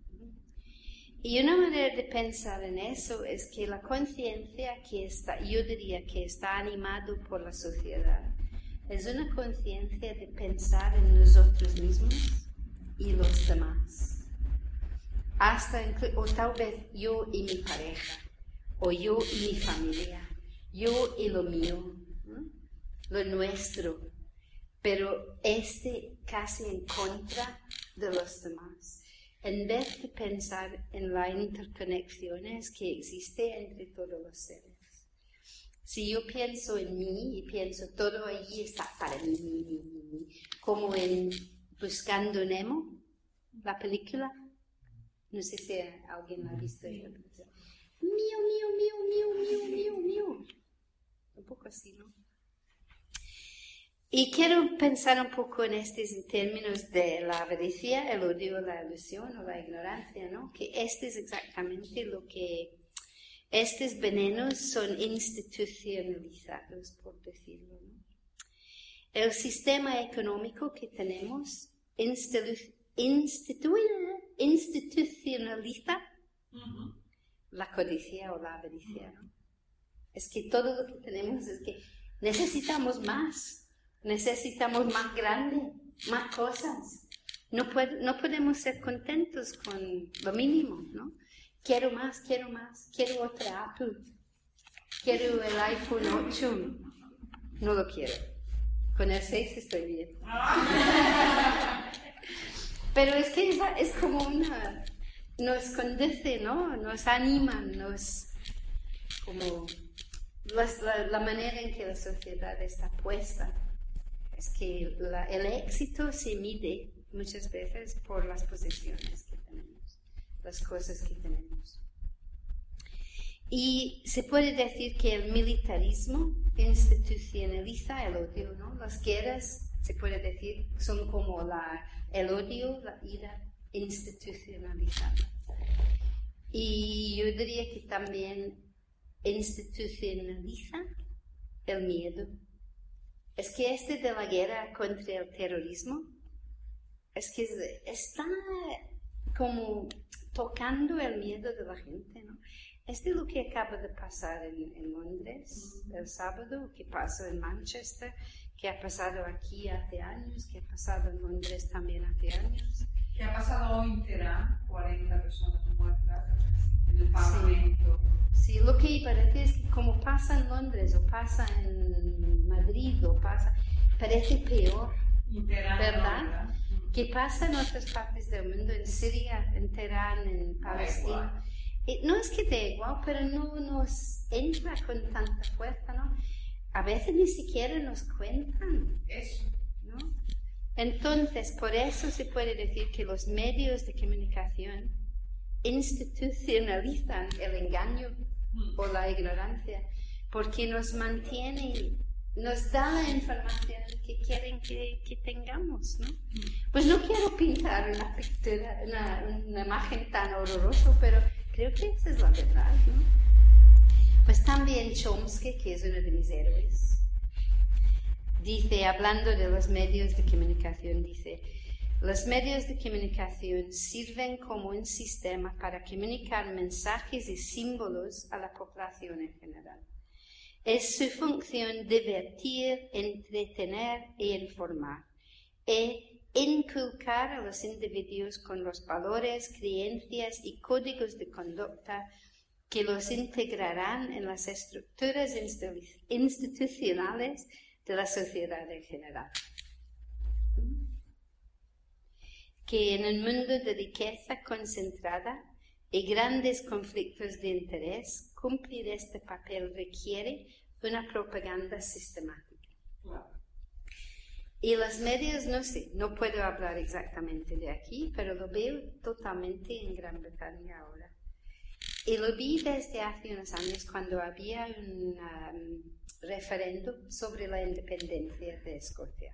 Y una manera de pensar en eso es que la conciencia que está, yo diría que está animado por la sociedad, es una conciencia de pensar en nosotros mismos y los demás. Hasta, o tal vez yo y mi pareja, o yo y mi familia, yo y lo mío, ¿no? Lo nuestro, pero este casi en contra de los demás. En vez de pensar en las interconexiones que existen entre todos los seres. Si yo pienso en mí y pienso todo allí está para mí, mí, mí, mí, mí, como en Buscando Nemo, la película, no sé si alguien la ha visto. Mío, mío, mío, mío, mío, mío, mío. Un poco así, ¿no? Y quiero pensar un poco en estos términos de la avaricia, el odio, la ilusión o la ignorancia, ¿no? Que este es exactamente lo que... Estos venenos son institucionalizados, por decirlo, ¿no? El sistema económico que tenemos institu- institu- institucionaliza uh-huh. la codicia o la avaricia, ¿no? Es que todo lo que tenemos es que necesitamos más. Necesitamos más grande, más cosas. No, puede, no podemos ser contentos con lo mínimo, ¿no? Quiero más, quiero más, quiero otra Apple. Quiero el iPhone ocho. No lo quiero. Con el seis estoy bien. Pero es que es, es como una... Nos conduce, ¿no? Nos anima, nos... Como... Las, la, la manera en que la sociedad está puesta. Es que la, el éxito se mide muchas veces por las posesiones que tenemos, las cosas que tenemos. Y se puede decir que el militarismo institucionaliza el odio, ¿no? Las guerras, se puede decir, son como la, el odio, la ira institucionalizada. Y yo diría que también institucionaliza el miedo. Es que este de la guerra contra el terrorismo, es que está como tocando el miedo de la gente, ¿no? Este es lo que acaba de pasar en, en Londres el sábado, que pasó en Manchester, que ha pasado aquí hace años, que ha pasado en Londres también hace años. Que ha pasado hoy en Teherán, cuarenta personas muertas en el Parlamento. Sí. Sí, lo que iba a decir es que como pasa en Londres o pasa en Madrid o pasa, parece peor, Teherán, ¿verdad? ¿verdad? Que pasa en otras partes del mundo, en Siria, en Teherán, en Palestina. Y no es que dé igual, pero no nos entra con tanta fuerza, ¿no? A veces ni siquiera nos cuentan eso, ¿no? Entonces, por eso se puede decir que los medios de comunicación institucionalizan el engaño o la ignorancia, porque nos mantiene, nos da la información que quieren que, que tengamos, ¿no? Pues no quiero pintar una pintura, una, una imagen tan horrorosa, pero creo que esa es la verdad, ¿no? Pues también Chomsky, que es uno de mis héroes, dice, hablando de los medios de comunicación, dice: los medios de comunicación sirven como un sistema para comunicar mensajes y símbolos a la población en general. Es su función divertir, entretener e informar, e inculcar a los individuos con los valores, creencias y códigos de conducta que los integrarán en las estructuras institucionales de la sociedad en general. Que en un mundo de riqueza concentrada y grandes conflictos de interés, cumplir este papel requiere una propaganda sistemática. Claro. Y los medios, no sé, no puedo hablar exactamente de aquí, pero lo veo totalmente en Gran Bretaña ahora. Y lo vi desde hace unos años cuando había un um, referéndum sobre la independencia de Escocia.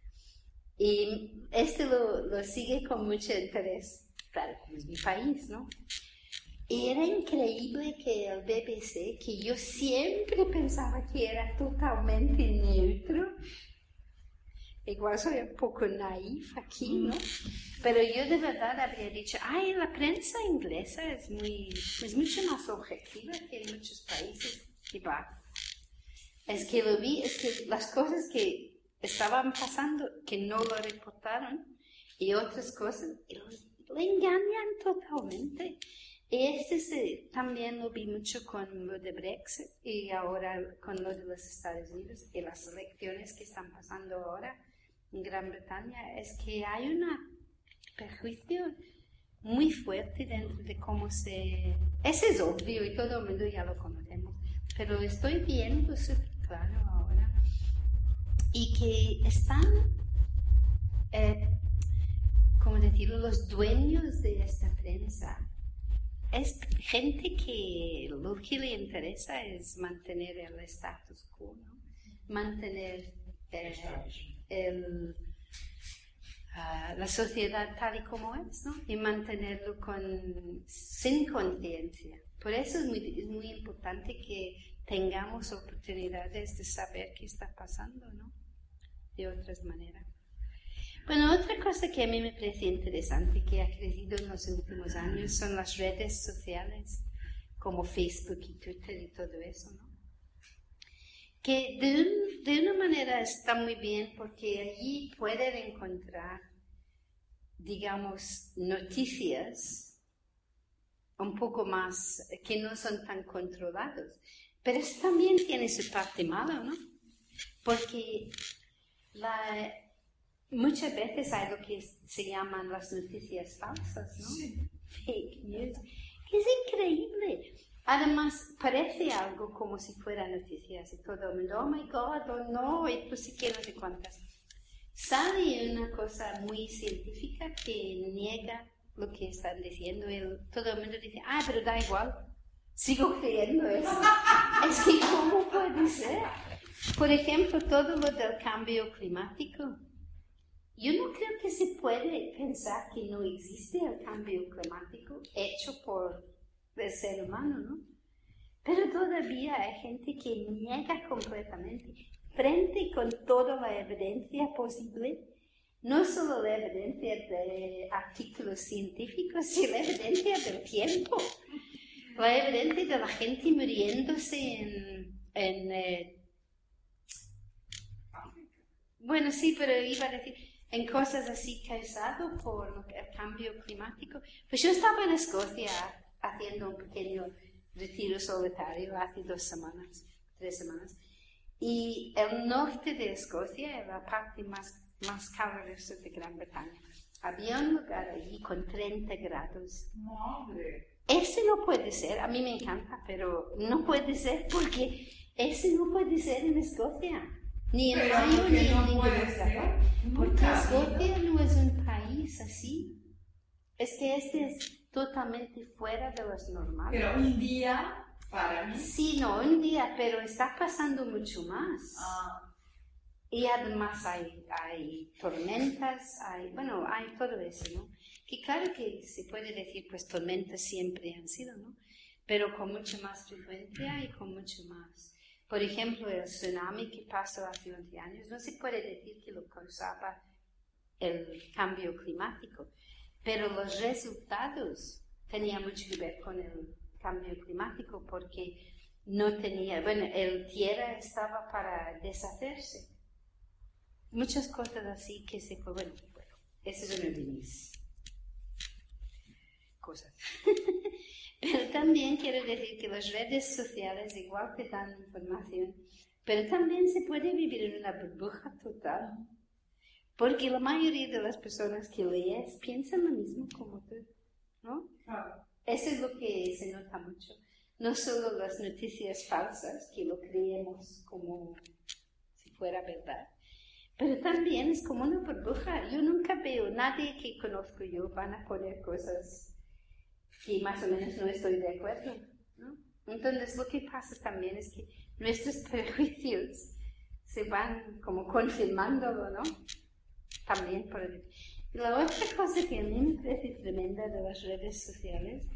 Y este lo, lo sigue con mucho interés, claro, es mi país, ¿no? Era increíble que el B B C, que yo siempre pensaba que era totalmente neutro, igual soy un poco naif aquí, ¿no? Pero yo de verdad habría dicho, ay, la prensa inglesa es, muy, es mucho más objetiva que en muchos países. Y va. Es que lo vi, es que las cosas que estaban pasando, que no lo reportaron, y otras cosas, lo, lo engañan totalmente. Y este se, también lo vi mucho con lo de Brexit y ahora con lo de los Estados Unidos y las elecciones que están pasando ahora en Gran Bretaña. Es que hay un perjuicio muy fuerte dentro de cómo se... Ese es obvio y todo el mundo ya lo conocemos, pero estoy viendo súper claro ahora. Y que están, eh, ¿cómo decirlo?, los dueños de esta prensa. Es gente que lo que le interesa es mantener el status quo, ¿no? Mantener eh, el, uh, la sociedad tal y como es, ¿no? Y mantenerlo con, sin conciencia. Por eso es muy, es muy importante que tengamos oportunidades de saber qué está pasando, ¿no? De otras maneras. Bueno, otra cosa que a mí me parece interesante que ha crecido en los últimos años son las redes sociales, como Facebook y Twitter y todo eso, ¿no? Que de, un, de una manera está muy bien porque allí pueden encontrar, digamos, noticias un poco más, que no son tan controlados. Pero eso también tiene su parte mala, ¿no? Porque la... muchas veces hay lo que se llaman las noticias falsas, ¿no? Sí. Fake news. Que es increíble. Además, parece algo como si fuera noticias y todo el mundo, oh my God, oh no, y pues sí que no sé cuántas. Sale una cosa muy científica que niega lo que están diciendo y todo el mundo dice, ah, pero da igual, sigo creyendo eso. Es que, ¿cómo puede ser? Por ejemplo, todo lo del cambio climático. Yo no creo que se puede pensar que no existe el cambio climático hecho por el ser humano, ¿no? Pero todavía hay gente que niega completamente, frente con toda la evidencia posible, no solo la evidencia de artículos científicos, sino la evidencia del tiempo, la evidencia de la gente muriéndose en... en eh... bueno, sí, pero iba a decir... en cosas así causado por el cambio climático. Pues yo estaba en Escocia haciendo un pequeño retiro solitario hace dos semanas, tres semanas, y el norte de Escocia, la parte más, más calurosa de Gran Bretaña, había un lugar allí con treinta grados. Madre. Ese no puede ser, a mí me encanta, pero no puede ser porque ese no puede ser en Escocia. Ni en mayo ni en ningún lugar. Porque Escocia no es un país así. Es que este es totalmente fuera de los normales. Pero un día para mí. Sí, no, un día, pero está pasando mucho más. Ah. Y además hay, hay tormentas, hay, bueno, hay todo eso, ¿no? Que claro que se puede decir, pues tormentas siempre han sido, ¿no? Pero con mucha más frecuencia y con mucho más. Por ejemplo, el tsunami que pasó hace once años, no se puede decir que lo causaba el cambio climático, pero los resultados tenían mucho que ver con el cambio climático porque no tenía, bueno, el tierra estaba para deshacerse. Muchas cosas así que se, bueno, bueno, esa es una de mis cosas. Pero también quiero decir que las redes sociales igual te dan información, pero también se puede vivir en una burbuja total. Porque la mayoría de las personas que lees piensan lo mismo como tú, ¿no? Claro. Eso es lo que se nota mucho. No solo las noticias falsas, que lo creemos como si fuera verdad, pero también es como una burbuja. Yo nunca veo, nadie que conozco yo van a poner cosas que más o menos no estoy de acuerdo, ¿no? Entonces lo que pasa también es que nuestros prejuicios se van como confirmándolo, ¿no? También por el... Y la otra cosa que a mí me parece tremenda de las redes sociales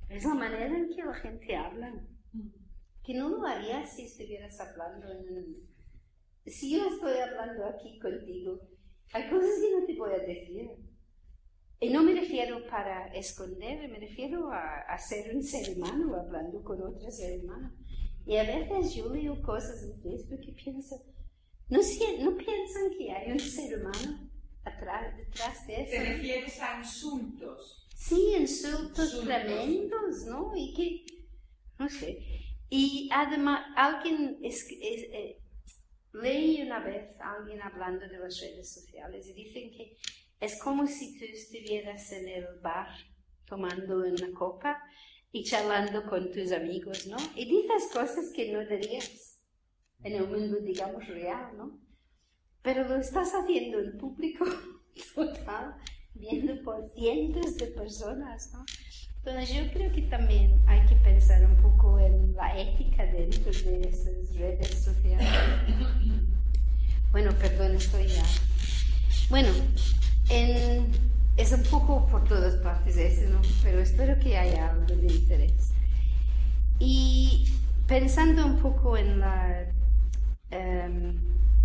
Es la manera en que la gente habla. Que no lo harías si estuvieras hablando en un... Si yo estoy hablando aquí contigo, hay cosas que no te voy a decir. Y no me refiero para esconder, me refiero a, a ser un ser humano hablando con otro ser humano. Y a veces yo leo cosas en Facebook y pienso, ¿no, no piensan que hay un ser humano atrás, detrás de eso? ¿Te refieres a insultos? Sí, insultos, insultos tremendos, ¿no? Y que, no sé. Y además, alguien, es, es, eh, leí una vez a alguien hablando de las redes sociales y dicen que es como si tú estuvieras en el bar tomando una copa y charlando con tus amigos, ¿no? Y dices cosas que no dirías en el mundo, digamos, real, ¿no? Pero lo estás haciendo en público total, viendo por cientos de personas, ¿no? Entonces yo creo que también hay que pensar un poco en la ética dentro de esas redes sociales. Bueno, perdón, estoy ya... Bueno, en, es un poco por todas partes ese, ¿no? Pero espero que haya algo de interés. Y pensando un poco en la, um,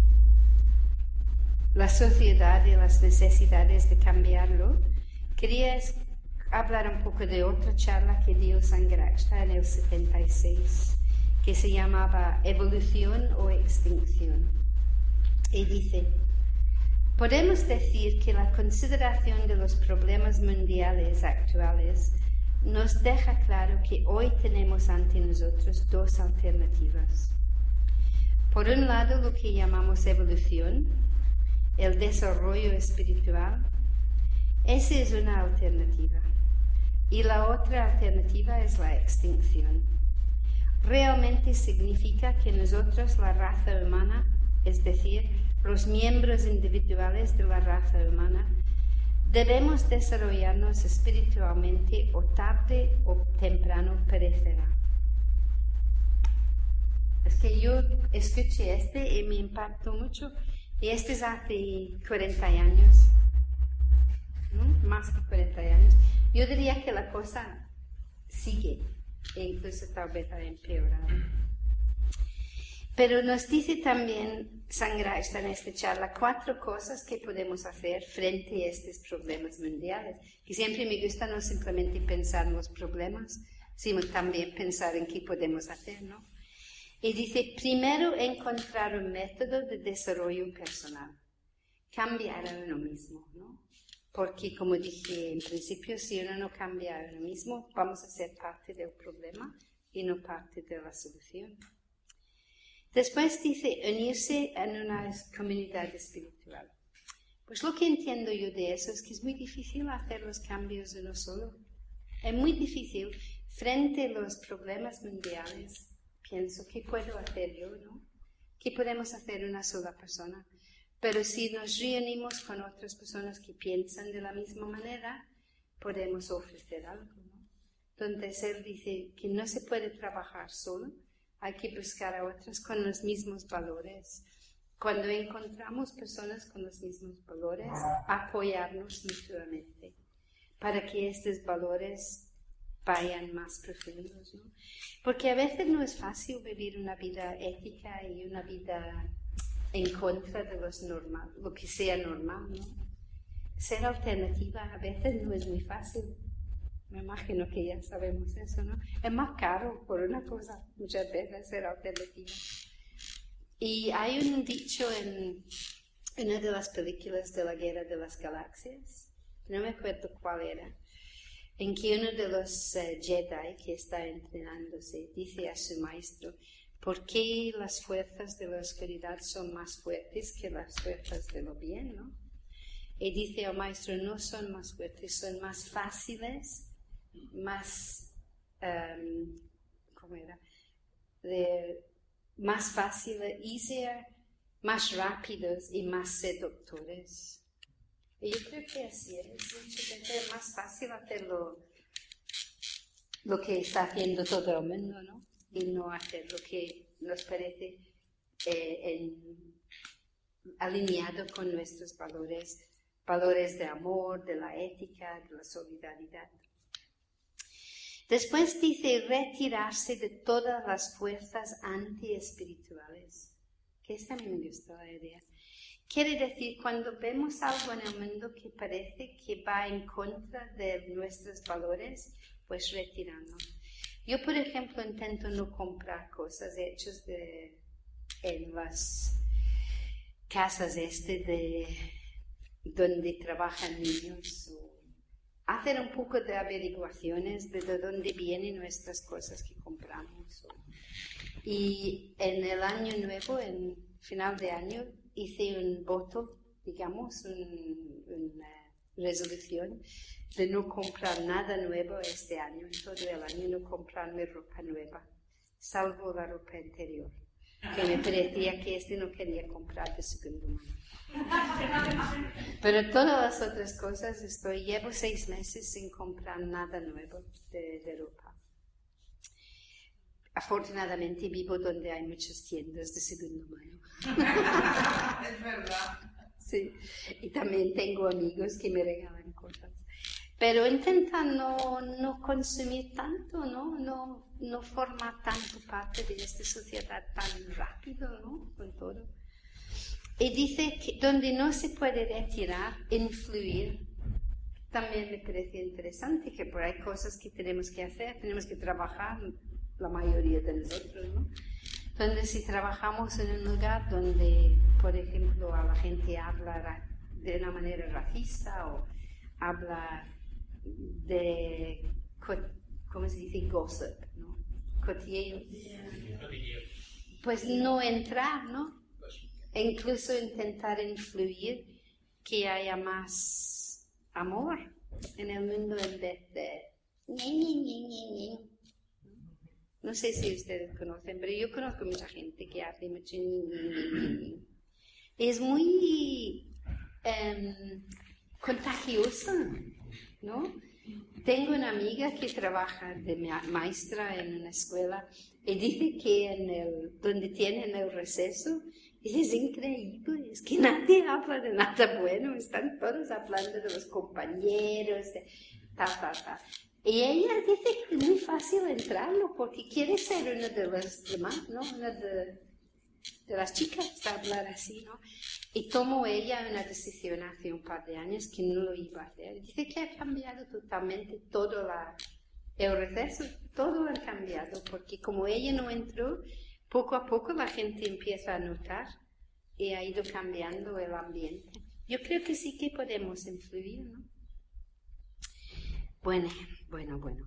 la sociedad y las necesidades de cambiarlo, quería hablar un poco de otra charla que dio Sangharakshita en el setenta y seis, que se llamaba Evolución o Extinción. Y dice... Podemos decir que la consideración de los problemas mundiales actuales nos deja claro que hoy tenemos ante nosotros dos alternativas. Por un lado, lo que llamamos evolución, el desarrollo espiritual, esa es una alternativa. Y la otra alternativa es la extinción. Realmente significa que nosotros, la raza humana, es decir, los miembros individuales de la raza humana, debemos desarrollarnos espiritualmente o tarde o temprano perecerá. Es que yo escuché este y me impactó mucho, y este es hace cuarenta años, ¿no? Más que cuarenta años. Yo diría que la cosa sigue, e incluso tal vez ha empeorado. Pero nos dice también Sangharakshita en esta charla cuatro cosas que podemos hacer frente a estos problemas mundiales. Que siempre me gusta no simplemente pensar en los problemas, sino también pensar en qué podemos hacer, ¿no? Y dice, primero, encontrar un método de desarrollo personal. Cambiar a uno mismo, ¿no? Porque, como dije en principio, si uno no cambia a uno mismo, vamos a ser parte del problema y no parte de la solución. Después dice unirse en una comunidad espiritual. Pues lo que entiendo yo de eso es que es muy difícil hacer los cambios uno solo. Es muy difícil frente a los problemas mundiales. Pienso, ¿qué puedo hacer yo, no? ¿Qué podemos hacer una sola persona? Pero si nos reunimos con otras personas que piensan de la misma manera, podemos ofrecer algo, ¿no? Entonces él dice que no se puede trabajar solo. Hay que buscar a otras con los mismos valores. Cuando encontramos personas con los mismos valores, apoyarnos mutuamente para que estos valores vayan más profundos, ¿no? Porque a veces no es fácil vivir una vida ética y una vida en contra de los normal, lo que sea normal, ¿no? Ser alternativa a veces no es muy fácil. Me imagino que ya sabemos eso, ¿no? Es más caro por una cosa, muchas veces, ser alternativa. Y hay un dicho en una de las películas de la Guerra de las Galaxias, no me acuerdo cuál era, en que uno de los uh, Jedi que está entrenándose dice a su maestro, ¿por qué las fuerzas de la oscuridad son más fuertes que las fuerzas de lo bien, ¿no? Y dice al maestro, no son más fuertes, son más fáciles, más, um, ¿cómo era? De, más fáciles, easier, más rápidos y más seductores. Y yo creo que así es, muchas veces es más fácil hacer lo, lo que está haciendo todo el mundo, ¿no? Y no hacer lo que nos parece eh, en, alineado con nuestros valores, valores de amor, de la ética, de la solidaridad. Después dice retirarse de todas las fuerzas antiespirituales, que esta a mí me gustó la idea. Quiere decir, cuando vemos algo en el mundo que parece que va en contra de nuestros valores, pues retirarnos. Yo, por ejemplo, intento no comprar cosas hechas de, en las casas este de donde trabajan niños. O hacer un poco de averiguaciones de, de dónde vienen nuestras cosas que compramos. O, y en el año nuevo, en final de año, hice un voto, digamos, un, una resolución de no comprar nada nuevo este año, en todo el año no comprarme ropa nueva, salvo la ropa interior, que me parecía que este no quería comprar de segunda mano. Pero todas las otras cosas, estoy, llevo seis meses sin comprar nada nuevo de, de ropa. Afortunadamente vivo donde hay muchas tiendas de segunda mano. Es verdad. Sí, y también tengo amigos que me regalan cosas. Pero intenta no, no consumir tanto, ¿no? No, no formar tanto parte de esta sociedad tan rápido, ¿no? Con todo. Y dice que donde no se puede retirar, influir. También me parece interesante que por ahí hay cosas que tenemos que hacer, tenemos que trabajar, la mayoría de nosotros, ¿no? Donde si trabajamos en un lugar donde, por ejemplo, a la gente habla de una manera racista o habla de, ¿cómo se dice? Gossip, ¿no? Cotilleo. Pues no entrar, ¿no? E incluso intentar influir que haya más amor en el mundo en vez de ñe, ñe, ñe, ñe, ñe. No sé si ustedes conocen, pero yo conozco mucha gente que hace mucho ñe, ñe, ñe, ñe. Es muy um, contagioso, ¿no? Tengo una amiga que trabaja de ma- maestra en una escuela y dice que en el, donde tienen el receso es increíble, es que nadie habla de nada bueno, están todos hablando de los compañeros, de ta, ta, ta. Y ella dice que es muy fácil entrarlo porque quiere ser una de las demás, ¿no? Una de, de las chicas a hablar así, ¿no? Y tomó ella una decisión hace un par de años que no lo iba a hacer. Dice que ha cambiado totalmente todo la, el receso, todo ha cambiado, porque como ella no entró, poco a poco la gente empieza a notar y ha ido cambiando el ambiente. Yo creo que sí que podemos influir, ¿no? Bueno, bueno, bueno.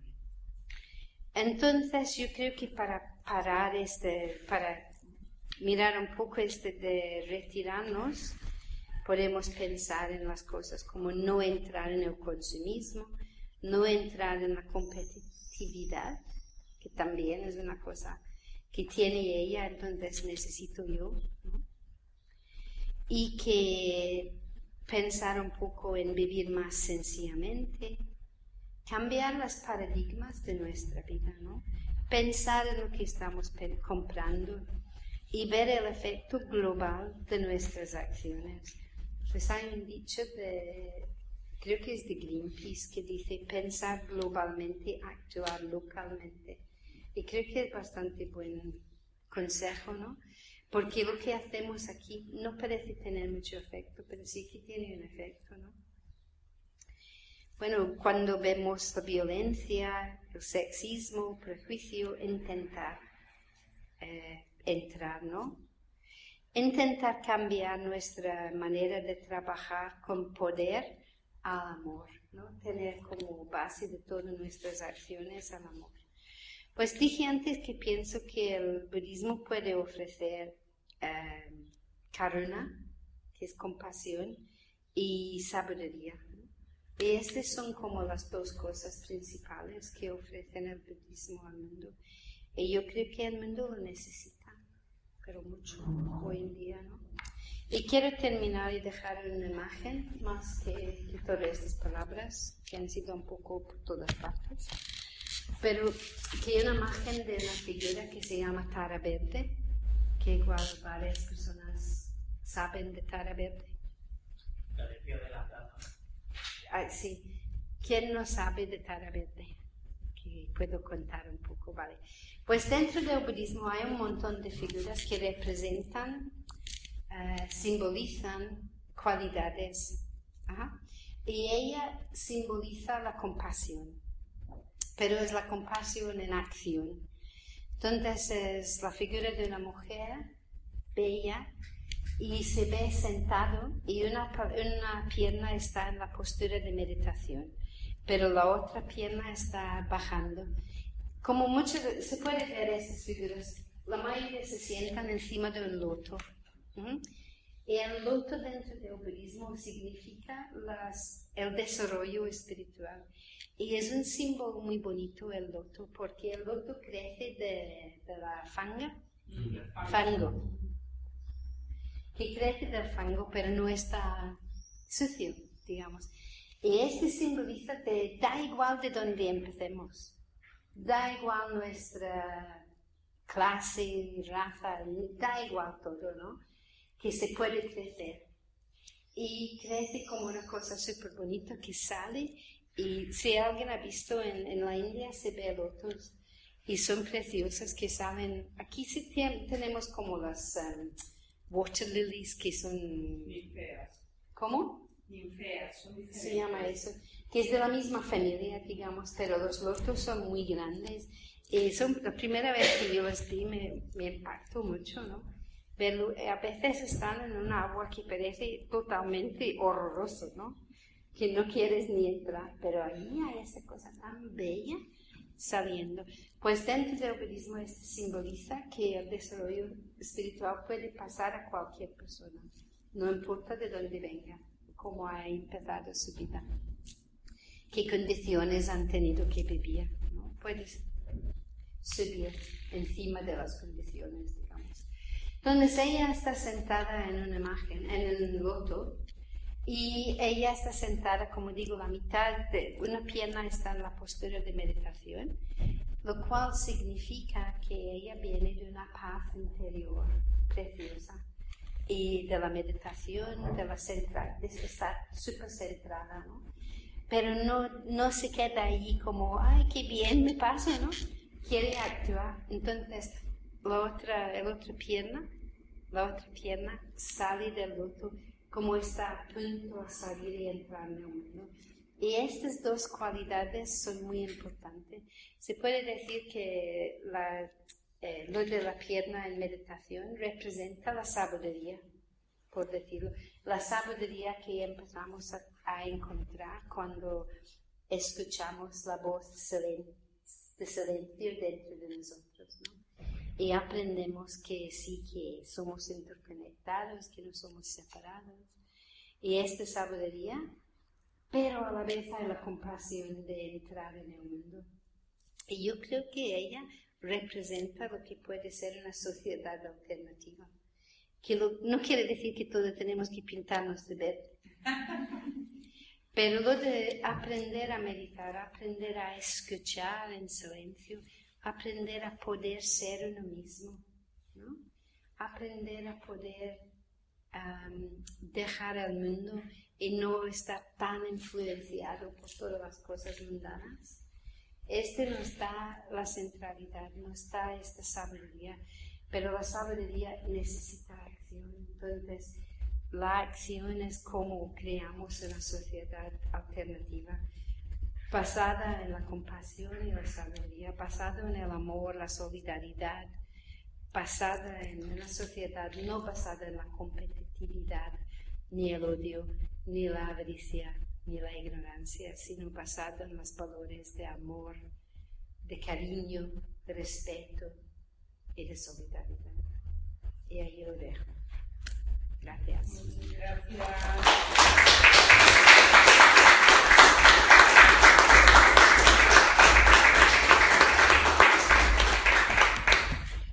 Entonces yo creo que para parar este, para mirar un poco este de retirarnos, podemos pensar en las cosas como no entrar en el consumismo, no entrar en la competitividad, que también es una cosa que tiene ella, entonces necesito yo, ¿no? Y que pensar un poco en vivir más sencillamente, cambiar los paradigmas de nuestra vida, ¿no? Pensar en lo que estamos pe- comprando y ver el efecto global de nuestras acciones. Pues hay un dicho de, creo que es de Greenpeace, que dice pensar globalmente, actuar localmente. Y creo que es bastante buen consejo, ¿no? Porque lo que hacemos aquí no parece tener mucho efecto, pero sí que tiene un efecto, ¿no? Bueno, cuando vemos la violencia, el sexismo, el prejuicio, intentar eh, entrar, ¿no? Intentar cambiar nuestra manera de trabajar con poder al amor, ¿no? Tener como base de todas nuestras acciones al amor. Pues dije antes que pienso que el budismo puede ofrecer eh, karuna, que es compasión, y sabiduría. Y estas son como las dos cosas principales que ofrecen el budismo al mundo. Y yo creo que el mundo lo necesita, pero mucho hoy en día, ¿no? Y quiero terminar y dejar una imagen, más que, que todas estas palabras, que han sido un poco por todas partes. Pero que hay una imagen de una figura que se llama Tara Verde, que igual varias personas saben de Tara Verde. La del pie de la plata. Ah, sí. ¿Quién no sabe de Tara Verde? que puedo contar un poco, ¿vale? Pues dentro del budismo hay un montón de figuras que representan, uh, simbolizan cualidades. Ajá. Y ella simboliza la compasión, pero es la compasión en acción. Entonces es la figura de una mujer bella y se ve sentado y una, una pierna está en la postura de meditación, pero la otra pierna está bajando. Como mucho se puede ver estas figuras, la mayoría se sientan encima de un loto. ¿Mm? Y el loto dentro del budismo significa las, el desarrollo espiritual. Y es un símbolo muy bonito el loto, porque el loto crece de, de la fanga, fango, que crece del fango, pero no está sucio, digamos. Y este simboliza que da igual de dónde empecemos, da igual nuestra clase, raza, da igual todo, ¿no? Que se puede crecer. Y crece como una cosa súper bonita que sale. Y si alguien ha visto en, en la India, se ve lotos. Y son preciosas que salen. Aquí sí ten, tenemos como las um, water lilies que son... Ninfeas. ¿Cómo? Ninfeas, son diferentes. Se llama eso. Que es de la misma familia, digamos, pero los lotos son muy grandes. Y son, la primera vez que yo los vi me, me impactó mucho, ¿no? Pero a veces están en un agua que parece totalmente horroroso, ¿no? Que no quieres ni entrar, pero ahí hay esa cosa tan bella saliendo. Pues dentro del budismo esto simboliza que el desarrollo espiritual puede pasar a cualquier persona, no importa de dónde venga, cómo ha empezado su vida, qué condiciones han tenido que vivir, ¿no? Puedes subir encima de las condiciones, digamos. Entonces ella está sentada en una imagen, en un loto, y ella está sentada, como digo, la mitad de una pierna está en la postura de meditación, lo cual significa que ella viene de una paz interior preciosa y de la meditación, de la centra, de estar súper centrada, ¿no? Pero no, no se queda ahí como, ay, qué bien me pasa, ¿no? Quiere actuar. Entonces, la otra, la otra pierna, la otra pierna sale del loto como está a punto a salir y entrar en el mundo. Y estas dos cualidades son muy importantes. Se puede decir que la, eh, lo de la pierna en meditación representa la sabiduría, por decirlo. La sabiduría que empezamos a, a encontrar cuando escuchamos la voz de silencio dentro de nosotros, ¿no? Y aprendemos que sí, que somos interconectados, que no somos separados. Y esta sabiduría, pero a la vez hay la compasión de entrar en el mundo. Y yo creo que ella representa lo que puede ser una sociedad alternativa. Que lo, no quiere decir que todos tenemos que pintarnos de verde. Pero lo de aprender a meditar, aprender a escuchar en silencio, aprender a poder ser uno mismo, ¿no? Aprender a poder um, dejar el mundo y no estar tan influenciado por todas las cosas mundanas. Este no está la centralidad, no está esta sabiduría, pero la sabiduría necesita acción. Entonces, la acción es como creamos una sociedad alternativa, basada en la compasión y la sabiduría, basada en el amor, la solidaridad, basada en una sociedad no basada en la competitividad, ni el odio, ni la avaricia, ni la ignorancia, sino basada en los valores de amor, de cariño, de respeto y de solidaridad. Y ahí lo dejo.